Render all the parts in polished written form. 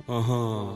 Ага.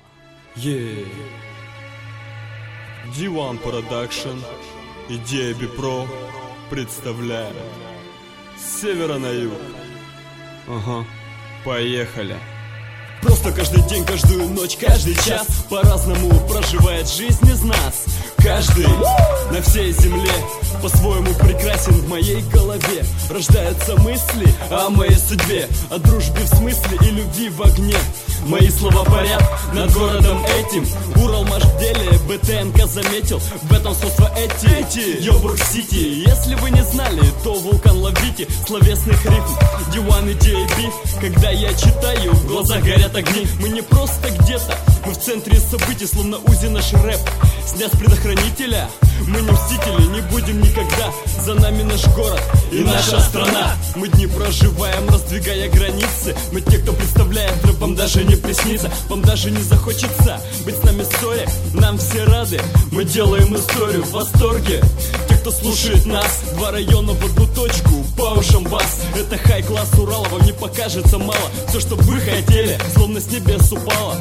D1 Production и DAB Pro представляют с севера на юг. Ага, поехали. Просто каждый день, каждую ночь, каждый час по-разному проживает жизнь из нас. Каждый на всей земле по-своему прекрасен. В моей голове рождаются мысли о моей судьбе, о дружбе в смысле и любви в огне. Мои слова парят над городом этим. Уралмаш в деле, БТНК заметил. В этом сходство эти Йобург-Сити. Если вы не знали, то вулкан Лавити словесных рифм D1 и DAB. Когда я читаю, в глазах горят огни. Мы не просто где-то, мы в центре событий, словно Узи наш рэп снят с предохранителя. Мы не мстители, не будем никогда. За нами наш город и наша страна. Мы дни проживаем, раздвигая границы. Мы те, кто представляет рэп, вам даже не приснится. Вам даже не захочется быть с нами в ссоре. Нам все рады, мы делаем историю в восторге. Те, кто слушает нас, два района в одну точку, по ушам бас. Это хай-класс Урала, вам не покажется мало. Все, что вы хотели, словно с небес упало.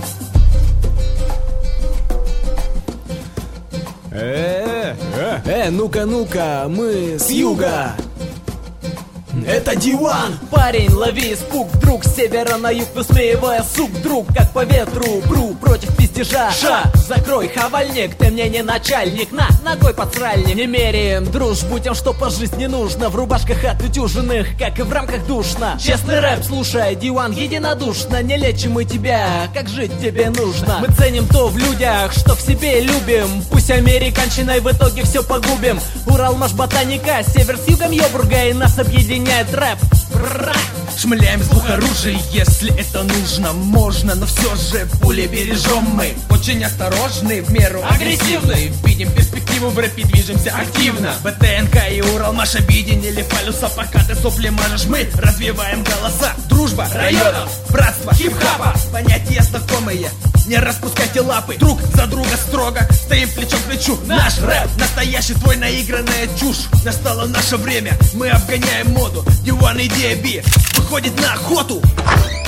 Ну-ка, мы с юга. Это D1. Парень, лови испуг, вдруг с севера на юг, высмеивая сук, друг, как по ветру, бру, против пиздежа. Закрой хавальник, ты мне не начальник, ногой под сральник. Не меряем дружбу тем, что по жизни нужно. В рубашках отутюженных, как и в рамках душно. Честный рэп, слушай, D1 единодушно. Не лечим мы тебя, как жить тебе нужно. Мы ценим то в людях, что в себе любим. Пусть американщиной в итоге все погубим. Уралмаш ботаника, север с югом Йобурга, и нас объединяет рэп. Шмыляем с двух оружий, если это нужно. Можно, но все же пули бережем мы. Очень осторожны, в меру агрессивны. Видим перспективу в рэпе, движемся активно. БТНК и Уралмаш объединили фалюса. Пока ты сопли мажешь, мы развиваем голоса. Дружба районов, братство хип-хапа. Понятия знакомые, не распускайте лапы. Друг за друга строго, стоим плечом к плечу. Наш рэп, настоящий твой, наигранная чушь. Настало наше время, мы обгоняем моду. D1 и DAB выходит на охоту.